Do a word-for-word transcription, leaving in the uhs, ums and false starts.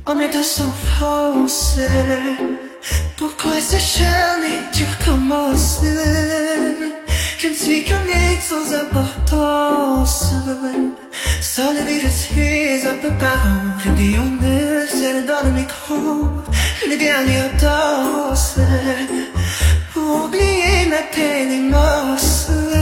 On est tous en France. Pourquoi s'acharner, tu recommences? Je ne suis qu'un mec sans importance. Sans le vie, je suis un peu parent. Je dis on est seul dans le micro. Les dernières danses. Pour oublier ma peine immense.